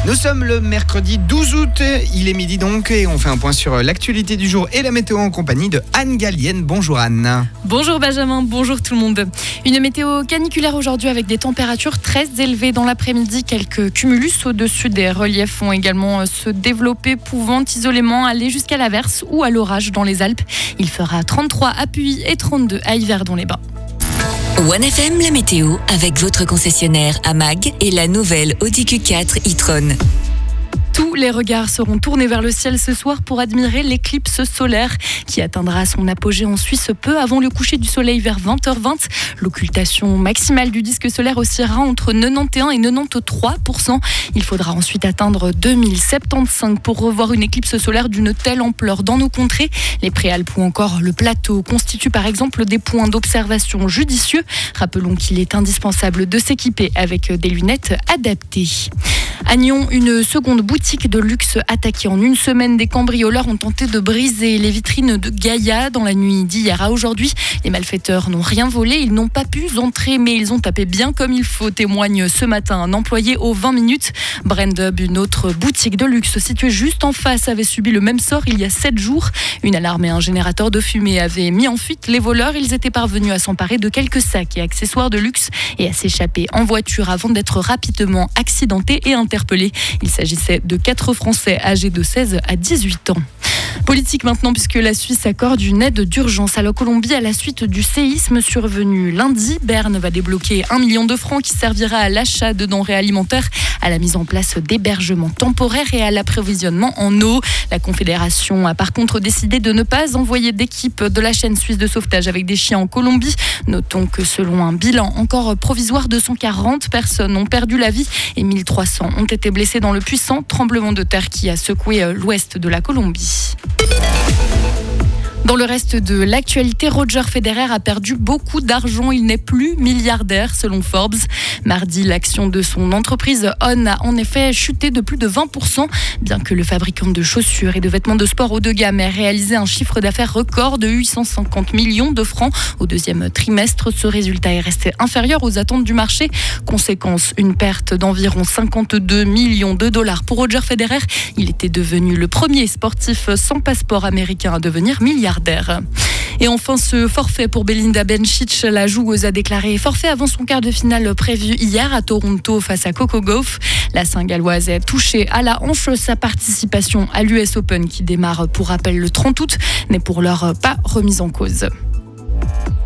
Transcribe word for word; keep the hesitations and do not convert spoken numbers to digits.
Nous sommes le mercredi douze août, il est midi donc et on fait un point sur l'actualité du jour et la météo en compagnie de Anne Gallienne. Bonjour Anne. Bonjour Benjamin, bonjour tout le monde. Une météo caniculaire aujourd'hui avec des températures très élevées dans l'après-midi. Quelques cumulus au-dessus des reliefs vont également se développer, pouvant isolément aller jusqu'à l'averse ou à l'orage dans les Alpes. Il fera trente-trois à Puy et trente-deux à Yverdon-les-Bains. One F M, la météo, avec votre concessionnaire A M A G et la nouvelle Audi Q quatre e-tron. Tous les regards seront tournés vers le ciel ce soir pour admirer l'éclipse solaire qui atteindra son apogée en Suisse peu avant le coucher du soleil vers vingt heures vingt. L'occultation maximale du disque solaire oscillera entre quatre-vingt-onze et quatre-vingt-treize pour cent. Il faudra ensuite atteindre deux mille soixante-quinze pour revoir une éclipse solaire d'une telle ampleur dans nos contrées. Les Préalpes ou encore le plateau constituent par exemple des points d'observation judicieux. Rappelons qu'il est indispensable de s'équiper avec des lunettes adaptées. À Nyon, une seconde boutique de luxe attaquée en une semaine. Des cambrioleurs ont tenté de briser les vitrines de Gaïa dans la nuit d'hier à aujourd'hui. Les malfaiteurs n'ont rien volé, ils n'ont pas pu entrer, mais ils ont tapé bien comme il faut, témoigne ce matin un employé aux vingt minutes. Brandub, une autre boutique de luxe située juste en face, avait subi le même sort il y a sept jours. Une alarme et un générateur de fumée avaient mis en fuite les voleurs. Ils étaient parvenus à s'emparer de quelques sacs et accessoires de luxe et à s'échapper en voiture avant d'être rapidement accidentés et interpellés. Il s'agissait de quatre Français âgés de seize à dix-huit ans. Politique maintenant, puisque la Suisse accorde une aide d'urgence à la Colombie à la suite du séisme survenu lundi. Berne va débloquer un million de francs qui servira à l'achat de denrées alimentaires, à la mise en place d'hébergements temporaires et à l'approvisionnement en eau. La Confédération a par contre décidé de ne pas envoyer d'équipe de la chaîne suisse de sauvetage avec des chiens en Colombie. Notons que selon un bilan encore provisoire, deux cent quarante personnes ont perdu la vie et mille trois cents ont été blessées dans le puissant tremblement de terre qui a secoué l'ouest de la Colombie. Dans le reste de l'actualité, Roger Federer a perdu beaucoup d'argent. Il n'est plus milliardaire selon Forbes. Mardi, l'action de son entreprise On a en effet chuté de plus de vingt pour cent. Bien que le fabricant de chaussures et de vêtements de sport haut de gamme ait réalisé un chiffre d'affaires record de huit cent cinquante millions de francs au deuxième trimestre, ce résultat est resté inférieur aux attentes du marché. Conséquence, une perte d'environ cinquante-deux millions de dollars pour Roger Federer. Il était devenu le premier sportif sans passeport américain à devenir milliardaire. Et enfin, ce forfait pour Belinda Bencic. La joueuse a déclaré forfait avant son quart de finale prévu hier à Toronto face à Coco Gauff. La Saint-Galloise est touchée à la hanche. Sa participation à l'U S Open, qui démarre pour rappel le trente août, n'est pour l'heure pas remise en cause.